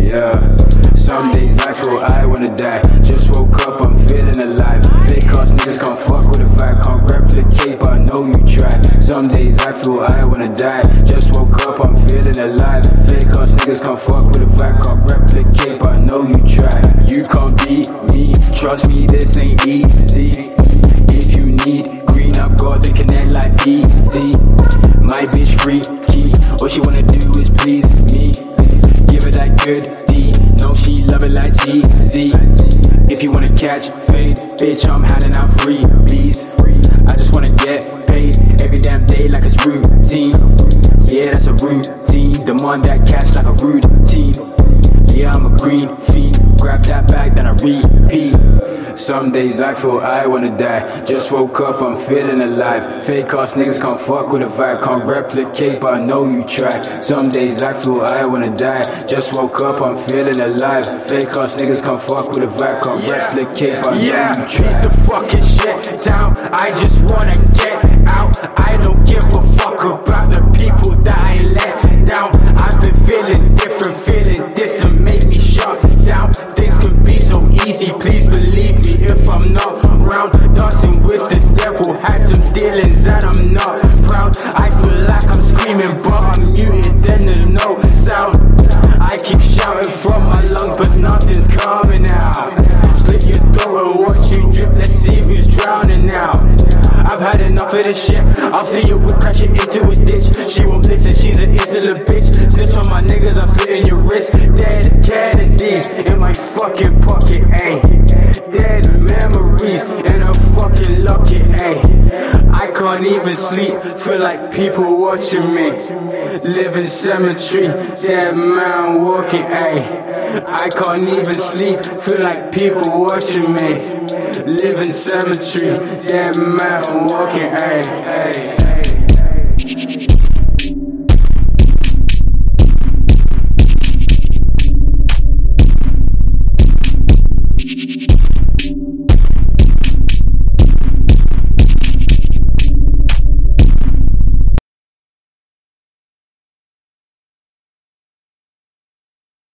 Yeah. Some days I feel I wanna die. Just woke up, I'm feeling alive. Fake ass niggas can't fuck with a vibe. Can't replicate, but I know you tried. Some days I feel I wanna die. Just woke up, I'm feeling alive. Fake ass niggas can't fuck with a vibe. Can't replicate, but I know you tried. You can't beat me, trust me, this ain't easy. If you need green, I've got the connect like PT. My bitch freaky, all she wanna do is please me. Give her that good D, no she love it like GZ. If you wanna catch fade, bitch I'm handing out freebies. I just wanna get paid every damn day like it's routine. Yeah, that's a routine, demand that cash like a routine. Yeah, I'm a green fiend, grab that bag then I repeat. Some days I feel I wanna die. Just woke up, I'm feeling alive. Fake ass niggas can't fuck with a vibe. Can't replicate, but I know you try. Some days I feel I wanna die. Just woke up, I'm feeling alive. Fake ass niggas can't fuck with a vibe. Can't replicate, but I know you try. Piece of fucking shit down. I just wanna get out. I don't give a fuck about the people that I let down. I've been feeling different, feeling distant, make me shut down. Things can be so easy, please believe me if I'm not around. Dancing with the devil, had some dealings and I'm not proud. I feel like I'm screaming but I'm muted, then there's no sound. I keep shouting from my lungs but nothing's coming out. Slit your throat and watch you drip, let's see who's drowning now. I've had enough of this shit, I'll see you with crashing into a ditch. She won't listen, she's an insolent bitch. Snitch on my niggas, I'm slitting your wrist. Dead Kennedys in my fucking pocket, ayy. Dead memories in a fucking locket, ayy. I can't even sleep, feel like people watching me. Live in cemetery, dead man walking, ayy. I can't even sleep, feel like people watching me. Live in cemetery, dead man walking, ayy, ayy.